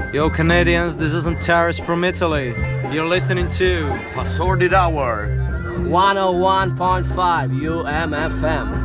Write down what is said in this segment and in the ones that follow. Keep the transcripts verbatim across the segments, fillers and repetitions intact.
Yo, Canadians, this is Antares from Italy. You're listening to Assorted Hour. one oh one point five U M F M.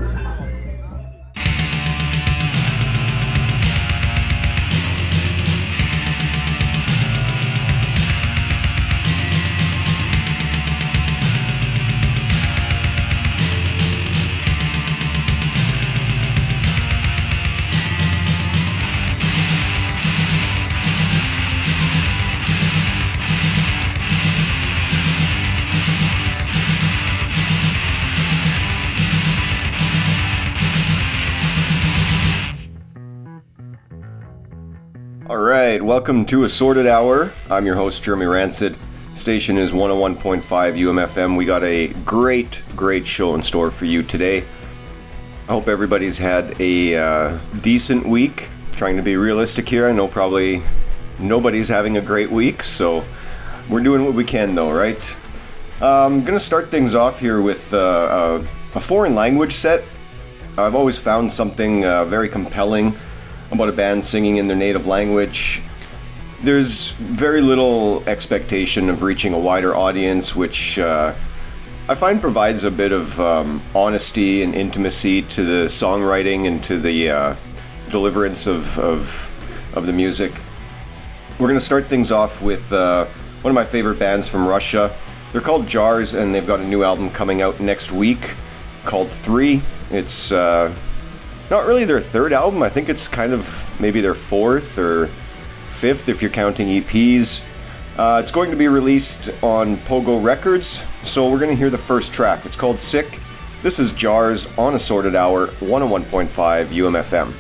Alright, welcome to Assorted Hour. I'm your host, Jeremy Rancid. Station is one oh one point five U M F M. We got a great, great show in store for you today. I hope everybody's had a uh, decent week. Trying to be realistic here. I know probably nobody's having a great week, so we're doing what we can though, right? I'm going to start things off here with uh, uh, a foreign language set. I've always found something uh, very compelling about a band singing in their native language. There's very little expectation of reaching a wider audience, which uh, I find provides a bit of um, honesty and intimacy to the songwriting and to the uh, deliverance of, of of the music. We're going to start things off with uh, one of my favorite bands from Russia. They're called Jars, and they've got a new album coming out next week called Three. It's uh, not really their third album. I think it's kind of maybe their fourth or fifth if you're counting E Ps. Uh, it's going to be released on Pogo Records, so we're going to hear the first track. It's called Sick. This is Jars on Assorted Hour, one oh one point five U M F M.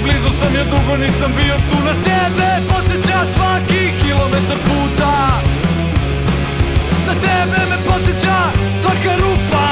blizu sam je, dugo nisam bio tu. Na tebe podsjeća svaki kilometar puta, na tebe me podsjeća svaka rupa.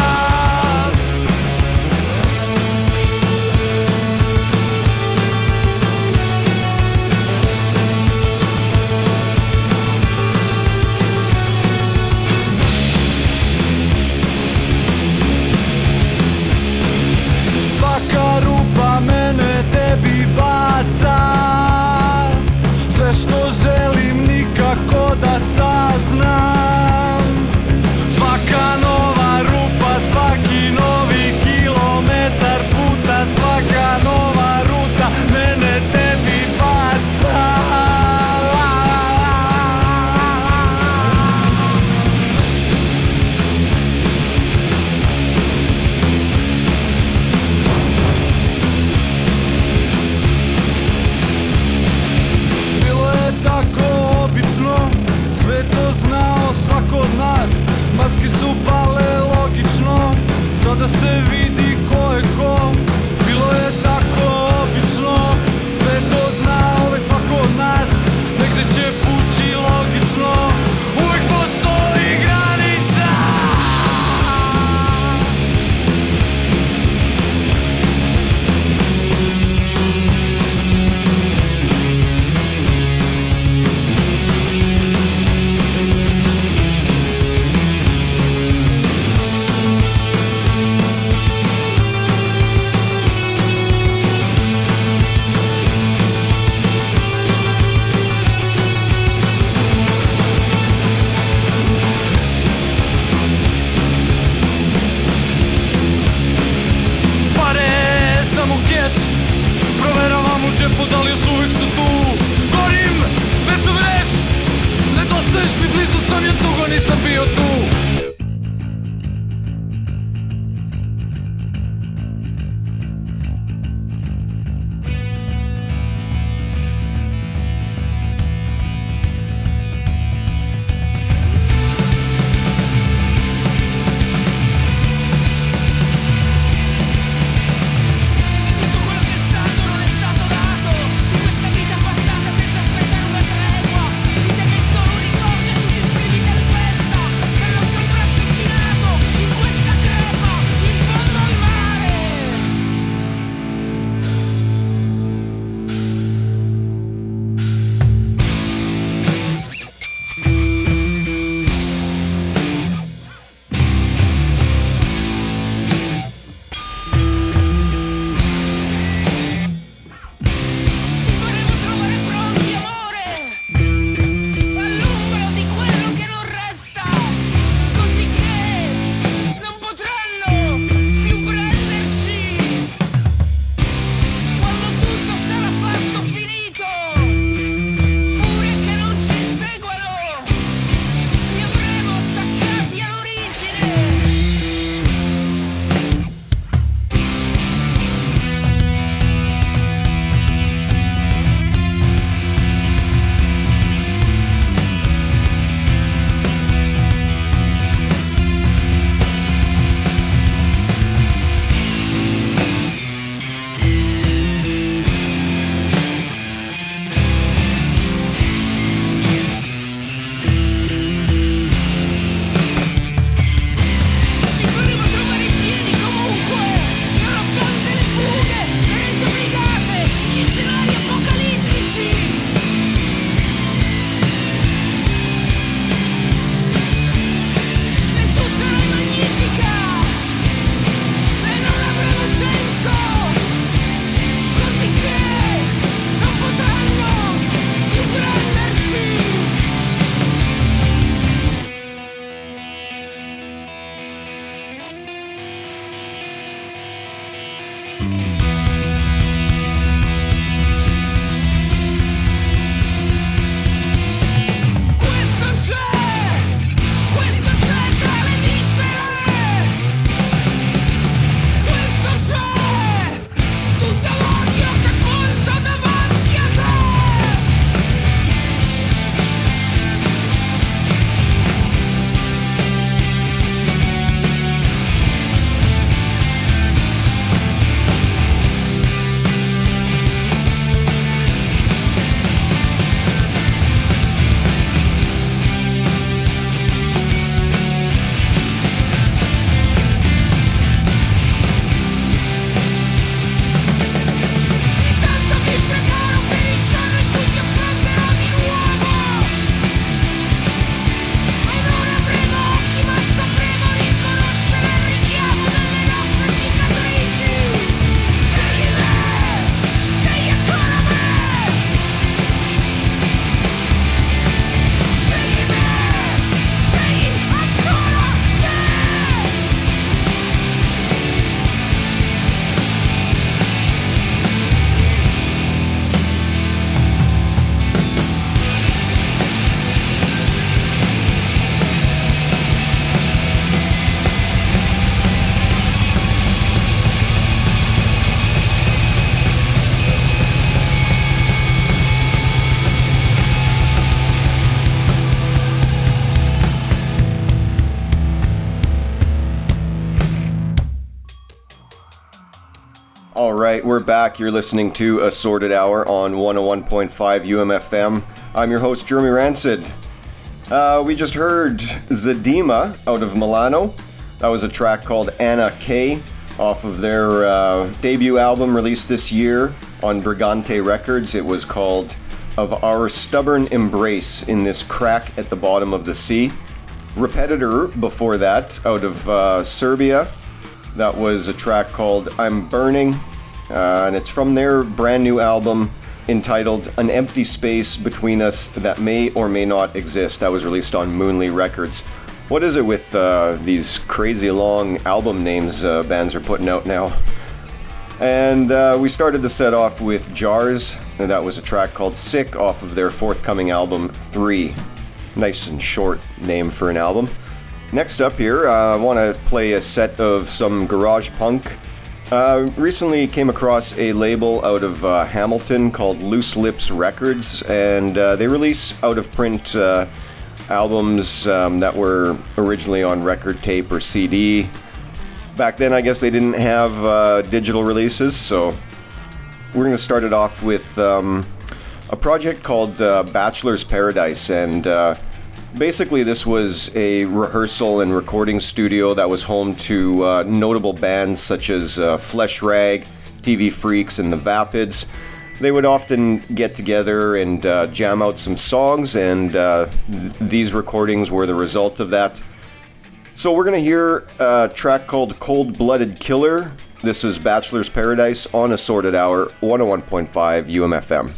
Svaka rupa mene tebi baca, sve što želim nikako da saznam. Svaka nova rupa right, we're back. You're listening to Assorted Hour on one oh one point five U M F M. I'm your host, Jeremy Rancid. Uh, we just heard Zadima out of Milano. That was a track called Anna K off of their uh, debut album released this year on Brigante Records. It was called Of Our Stubborn Embrace in This Crack at the Bottom of the Sea. Repetitor before that, out of uh, Serbia. That was a track called I'm Burning, uh, and it's from their brand new album entitled An Empty Space Between Us That May or May Not Exist. That was released on Moonly Records. What is it with uh, these crazy long album names uh, bands are putting out now? And uh, we started the set off with Jars, and that was a track called Sick off of their forthcoming album three. Nice and short name for an album. Next up here, uh, I want to play a set of some garage punk. Uh, recently came across a label out of uh, Hamilton called Loose Lips Records, and uh, they release out-of-print uh, albums um, that were originally on record tape or C D. Back then, I guess they didn't have uh, digital releases, so we're going to start it off with um, a project called uh, Bachelor's Paradise, and uh, basically this was a rehearsal and recording studio that was home to uh, notable bands such as uh, Flesh Rag, T V Freaks, and the Vapids. They would often get together and uh, jam out some songs, and uh, th- these recordings were the result of that. So we're going to hear a track called Cold Blooded Killer. This is Bachelor's Paradise on Assorted Hour, one oh one point five U M F M.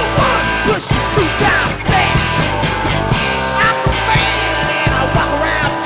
Push you two times back. I'm the man and I walk around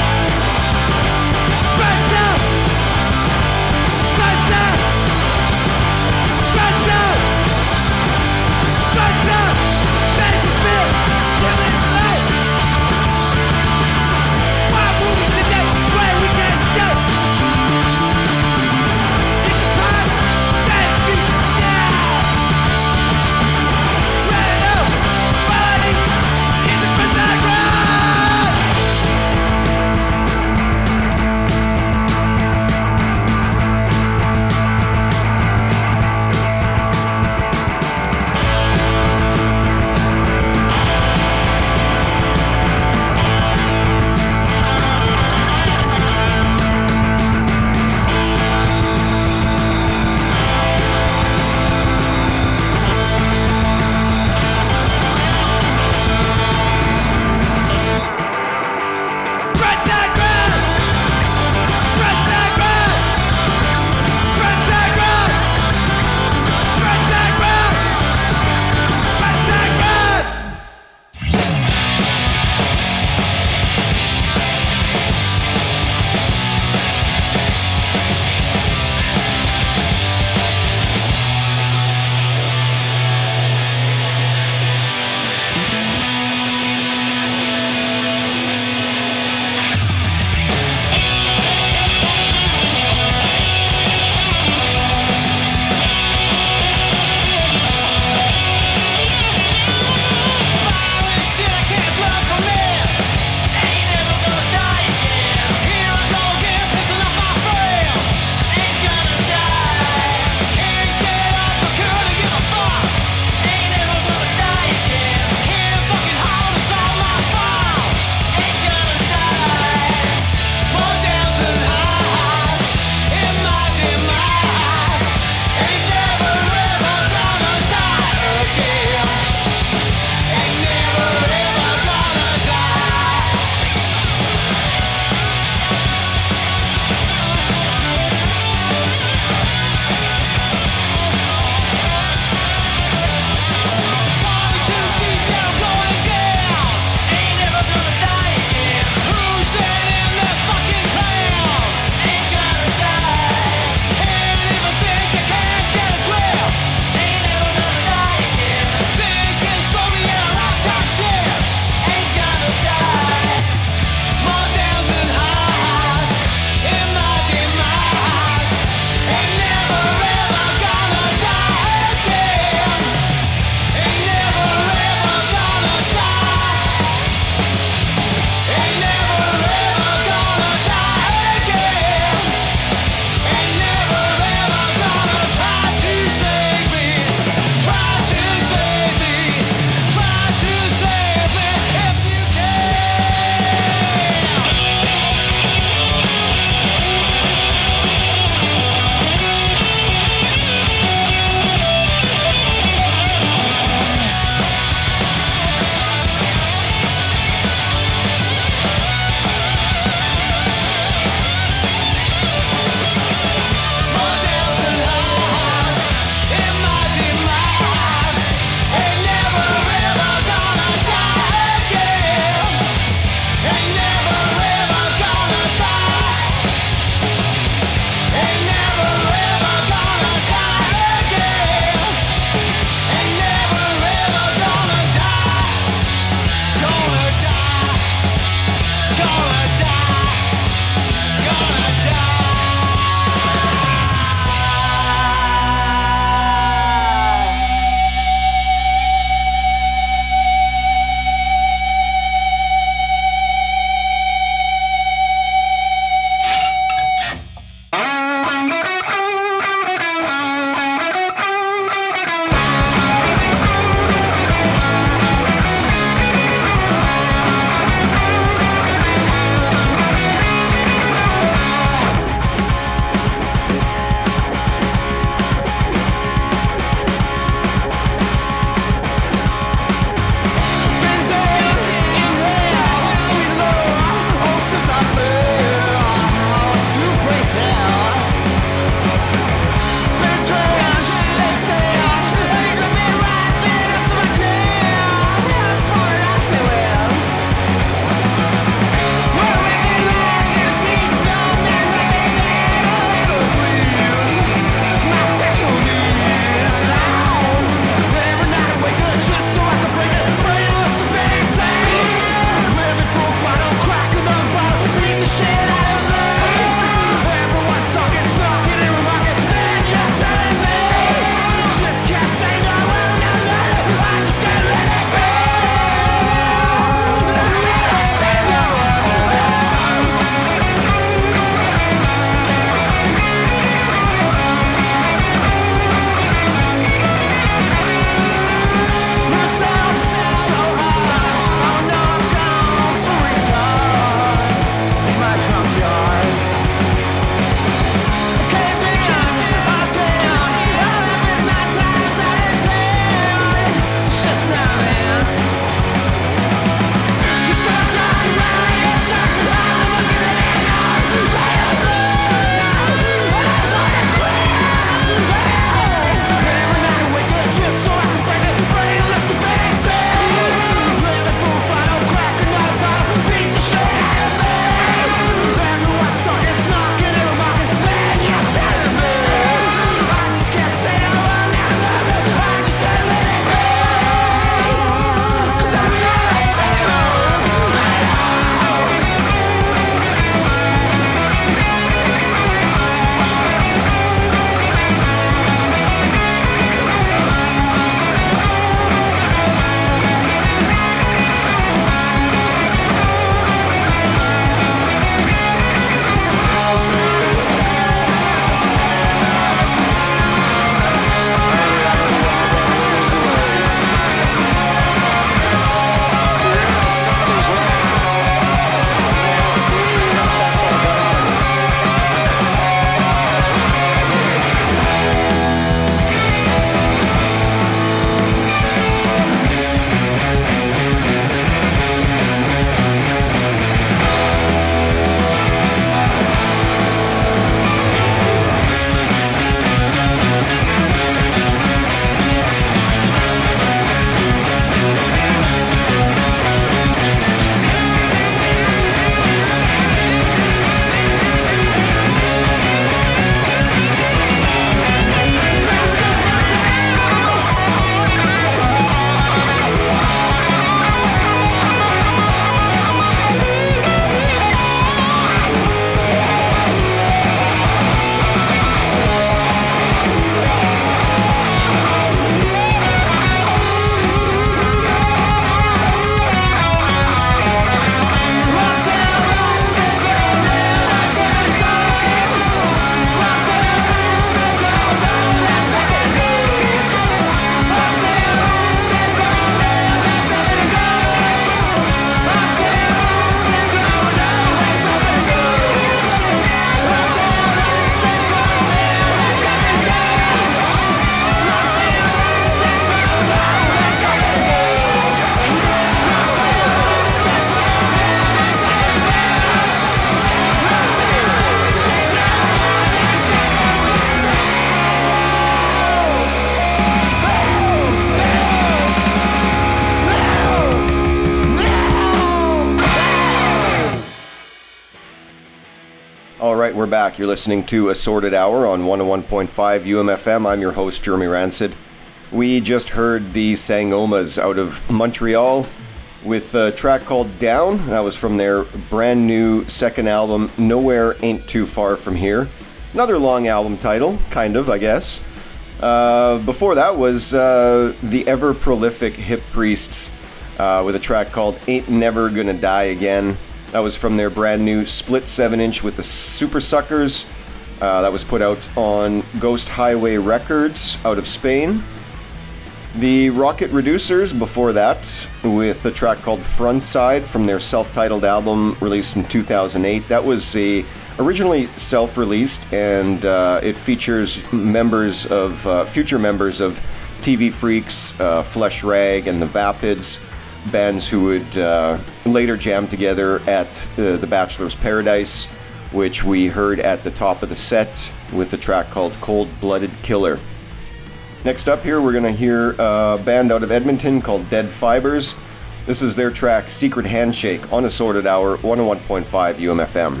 back. You're listening to Assorted Hour on one oh one point five U M F M. I'm your host, Jeremy Rancid. We just heard the Sangomas out of Montreal with a track called Down. That was from their brand new second album, Nowhere Ain't Too Far From Here. Another long album title, kind of, I guess. Uh, before that was uh, the ever-prolific Hip Priests uh, with a track called Ain't Never Gonna Die Again. That was from their brand new split seven inch with the Super Suckers. Uh, that was put out on Ghost Highway Records out of Spain. The Rocket Reducers before that with a track called Frontside from their self-titled album released in two thousand eight. That was a, originally self-released, and uh, it features members of uh, future members of T V Freaks, uh, Flesh Rag, and the Vapids, bands who would uh, later jam together at uh, the Bachelor's Paradise, which we heard at the top of the set with the track called Cold Blooded Killer. Next up here, we're going to hear a band out of Edmonton called Dead Fibers. This is their track Secret Handshake on Assorted Hour, one oh one point five U M F M.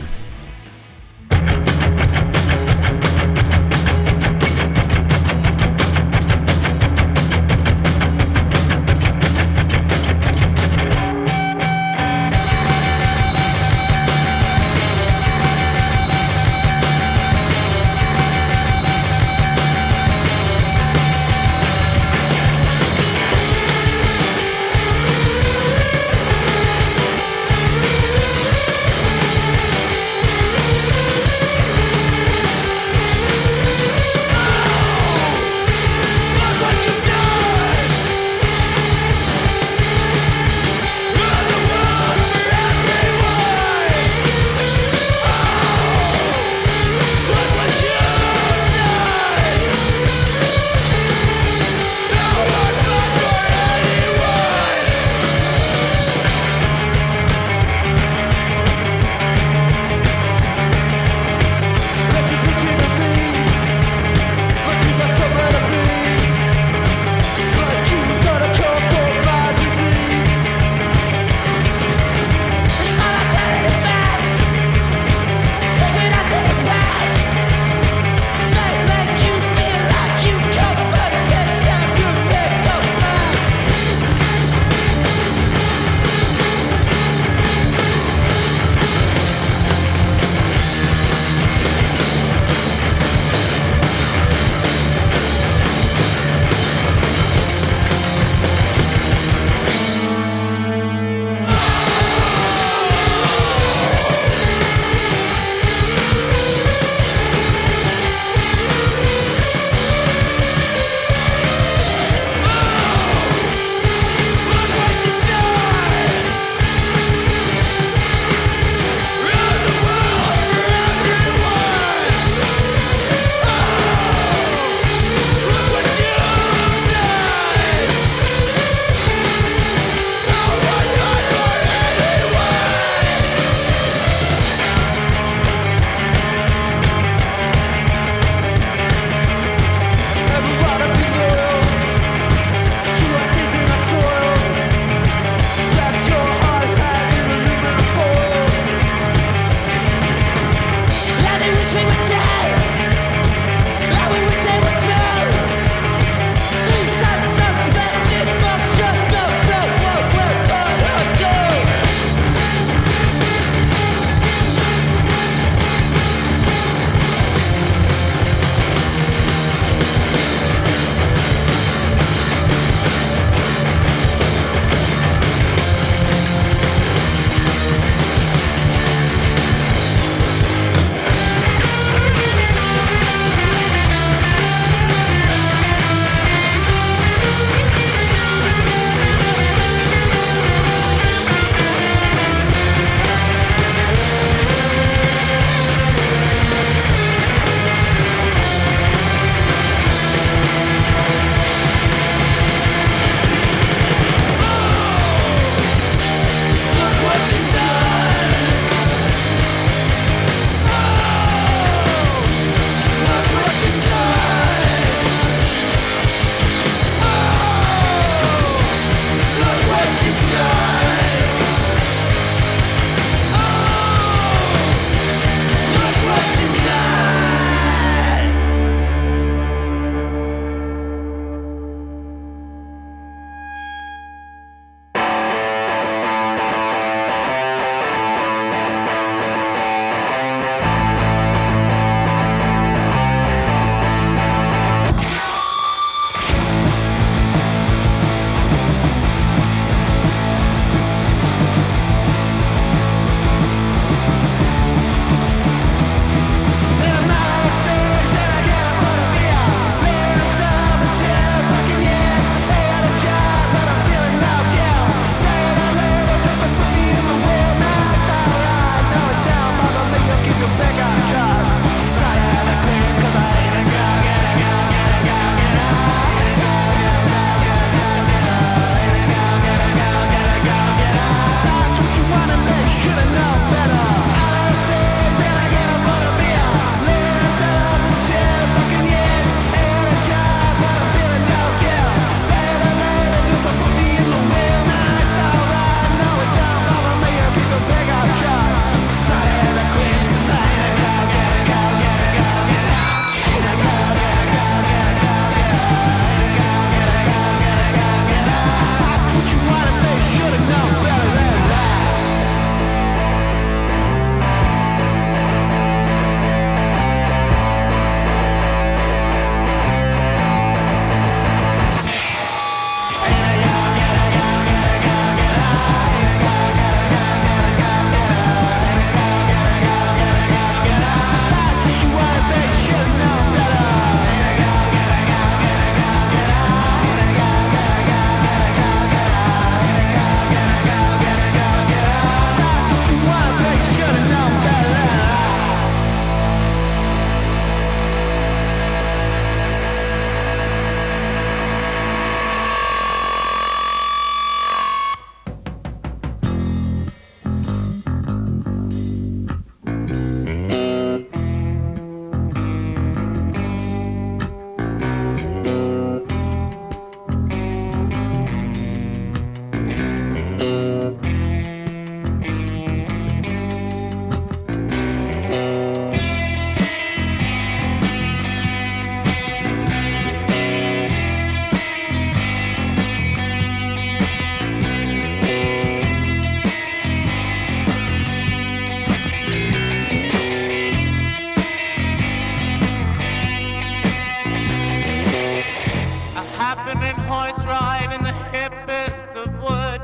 horse ride in the hippest of wood.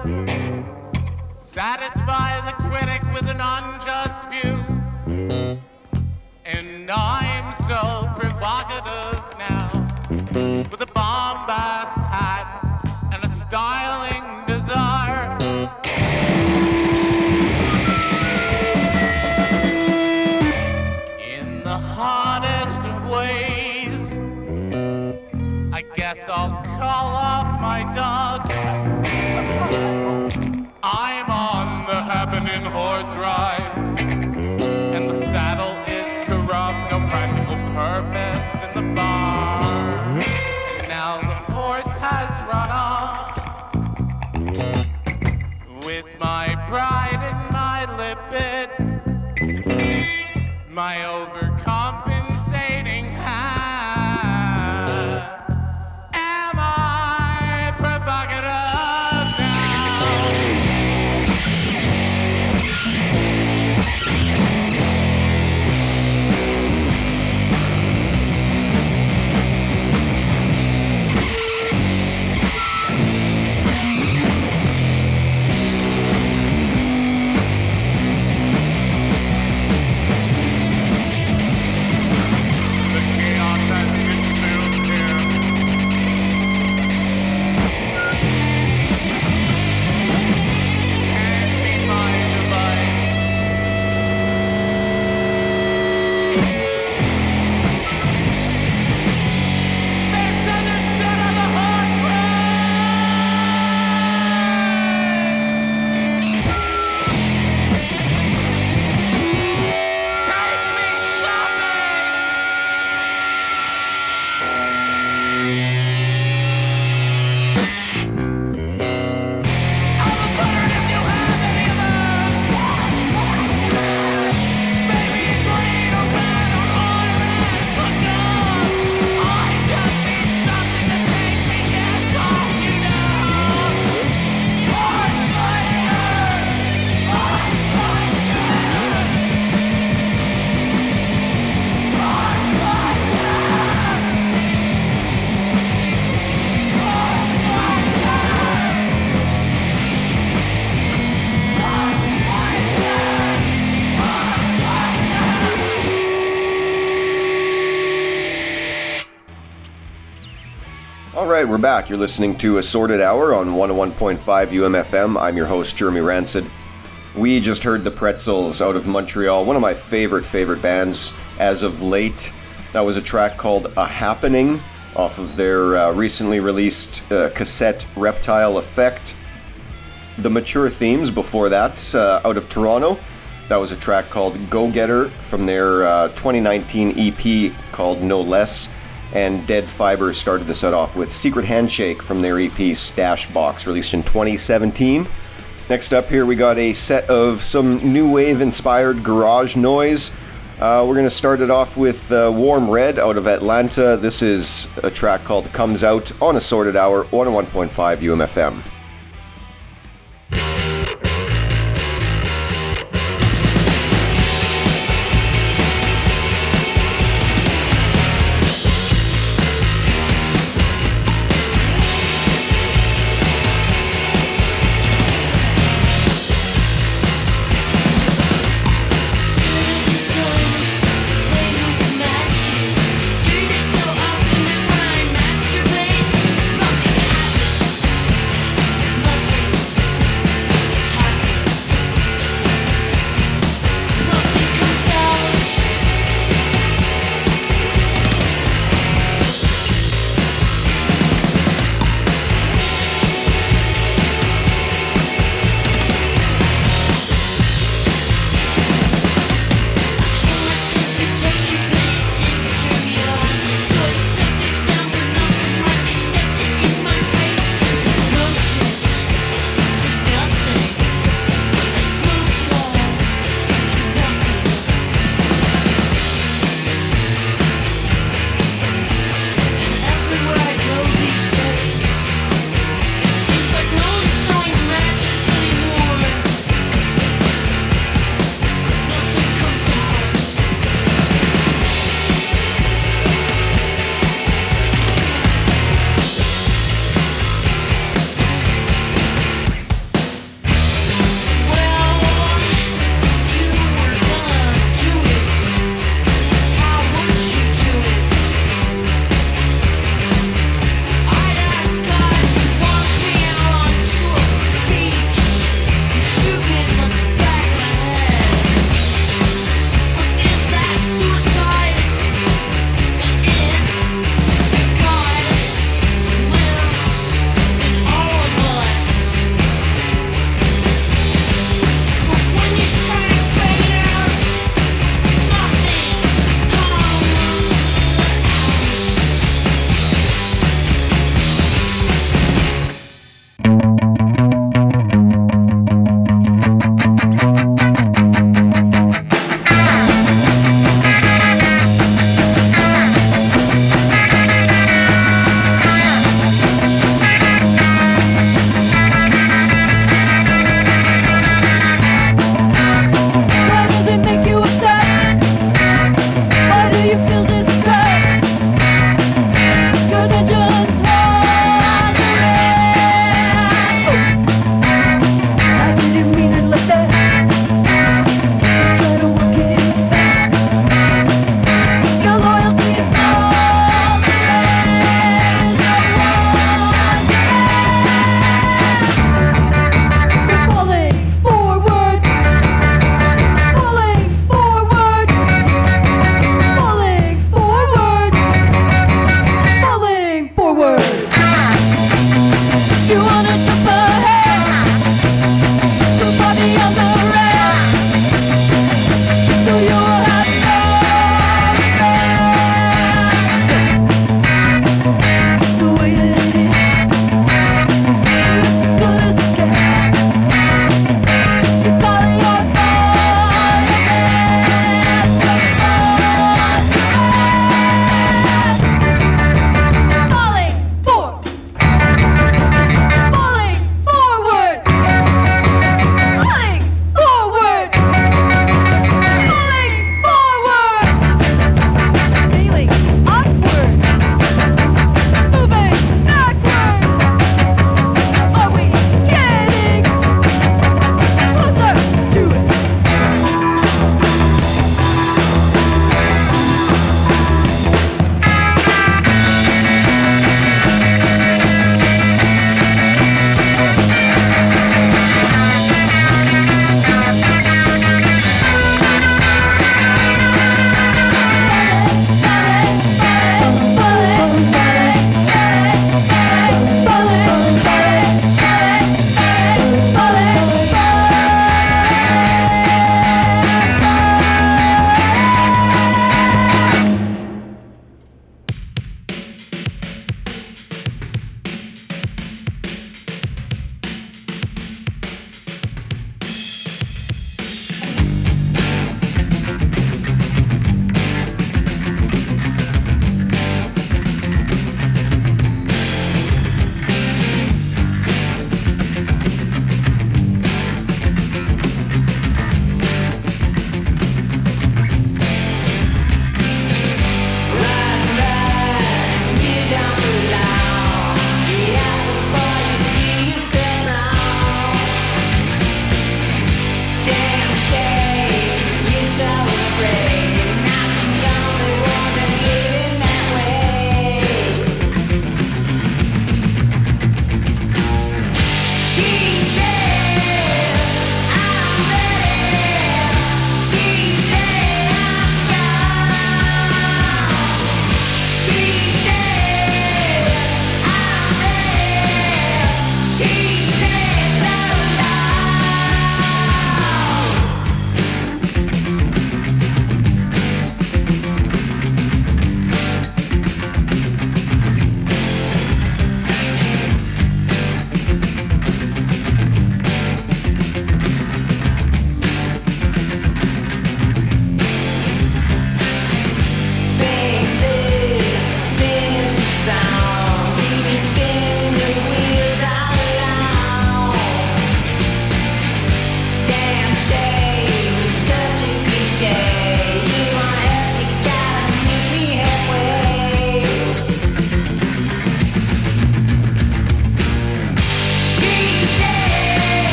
Satisfy the critic with an unjust view. And I'm so provocative now, with a bombast hat and a styling desire. In the hardest of ways, I guess I'll call off my dogs. I'm on the happening horse ride, and the saddle is corrupt, no practical purpose in the barn. And now the horse has run off with my pride and my lipid, my overcompensating hat. Am I provocative All right, we're back. You're listening to Assorted Hour on one oh one point five U M F M. I'm your host, Jeremy Rancid. We just heard the Pretzels out of Montreal, one of my favorite, favorite bands as of late. That was a track called A Happening off of their uh, recently released uh, cassette Reptile Effect. The Mature Themes before that, uh, out of Toronto. That was a track called Go Getter from their uh, twenty nineteen E P called No Less. And Dead Fiber started the set off with Secret Handshake from their E P Stash Box, released in twenty seventeen. Next up here we got a set of some new wave inspired garage noise. Uh, we're going to start it off with uh, Warm Red out of Atlanta. This is a track called Comes Out on Assorted Hour, one oh one point five U M F M. Turn it so often that when I masturbate, nothing happens.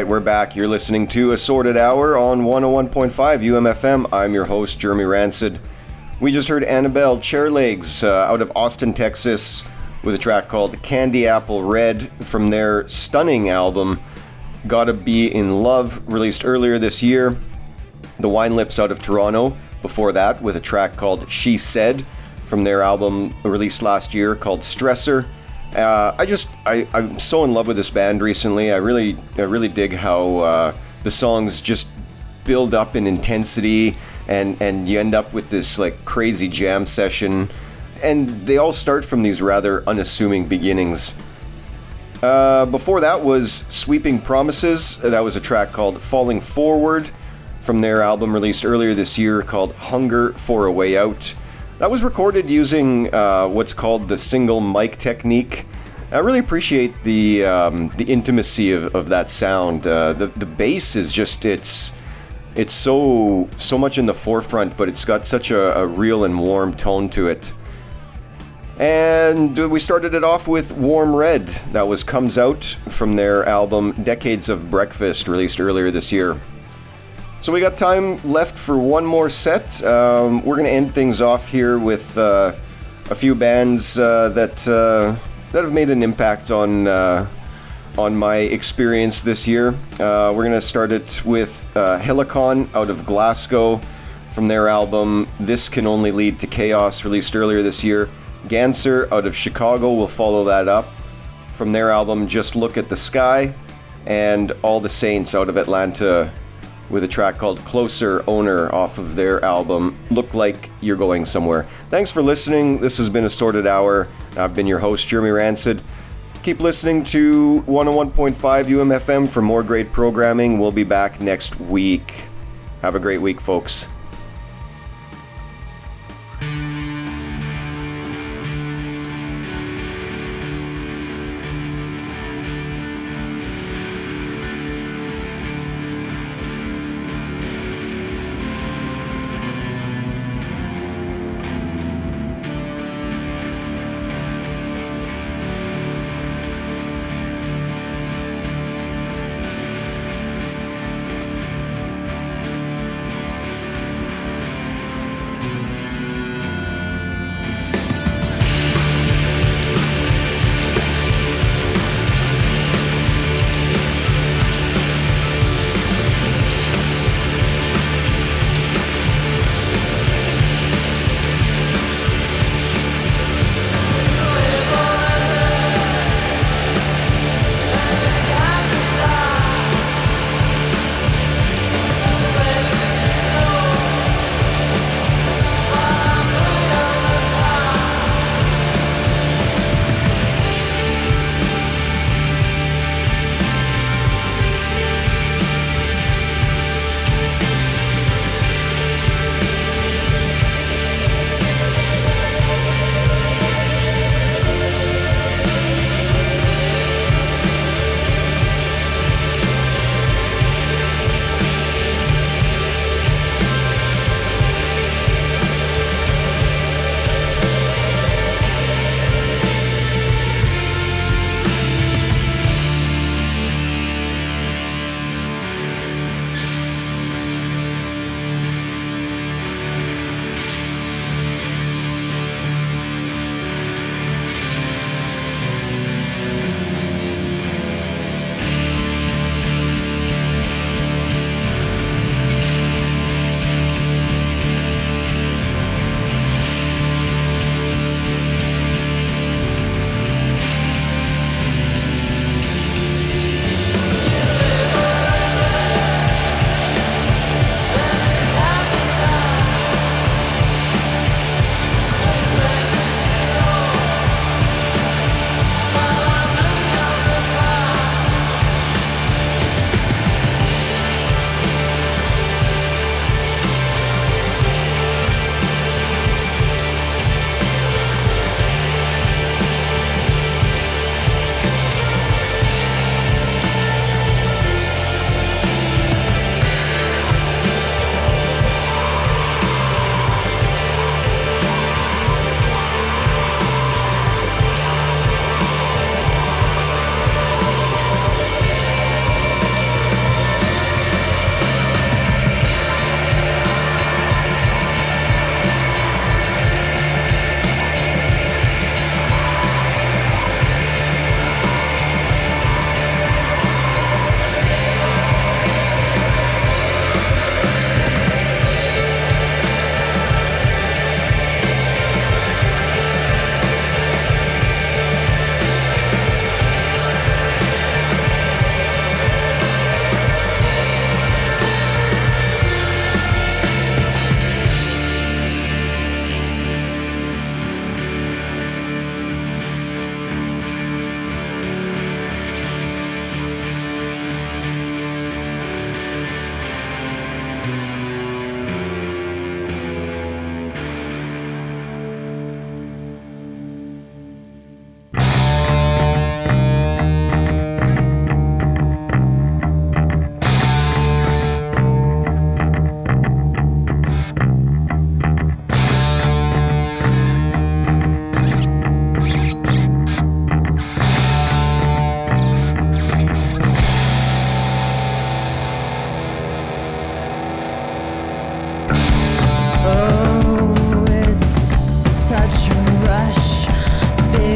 we're back. You're listening to Assorted Hour on one oh one point five U M F M. I'm your host, Jeremy Rancid. We just heard Annabelle Chairlegs uh, out of Austin, Texas, with a track called Candy Apple Red from their stunning album, Gotta Be in Love, released earlier this year. The Wine Lips out of Toronto, before that, with a track called She Said from their album released last year called Stressor. Uh, I just, I, I'm so in love with this band recently. I really, I really dig how uh, the songs just build up in intensity, and, and you end up with this like crazy jam session. And they all start from these rather unassuming beginnings. Uh, before that was Sweeping Promises. That was a track called Falling Forward from their album released earlier this year called Hunger for a Way Out. That was recorded using uh, what's called the single mic technique. I really appreciate the um, the intimacy of, of that sound. Uh, the the bass is just it's it's so so much in the forefront, but it's got such a, a real and warm tone to it. And we started it off with Warm Red. That was Comes Out from their album Decades of Breakfast, released earlier this year. So we got time left for one more set. Um, we're going to end things off here with uh, a few bands uh, that uh, that have made an impact on uh, on my experience this year. Uh, we're going to start it with uh, Helicon out of Glasgow from their album This Can Only Lead to Chaos, released earlier this year. Ganser out of Chicago will follow that up from their album Just Look at the Sky. And All the Saints out of Atlanta with a track called Closer Owner off of their album Look Like You're Going Somewhere. Thanks for listening. This has been Assorted Hour. I've been your host, Jeremy Rancid. Keep listening to one oh one point five U M F M for more great programming. We'll be back next week. Have a great week, folks.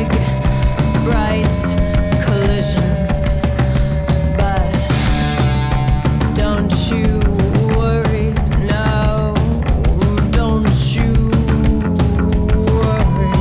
big, bright collisions. But don't you worry, no, don't you worry.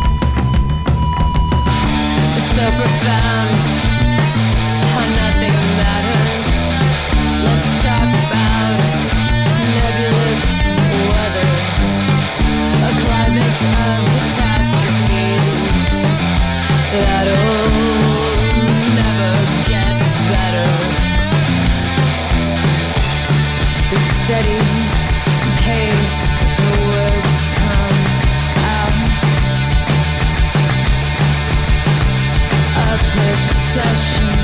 It's so profound how nothing matters. Let's talk about nebulous weather, a climate of catastrophes that'll never get better. The steady pace, the words come out. A procession,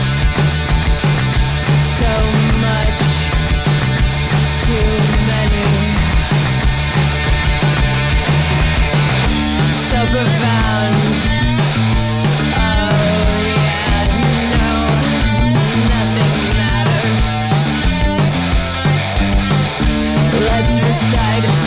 so much, too many, so profound. Oh yeah, no, nothing matters. Let's recite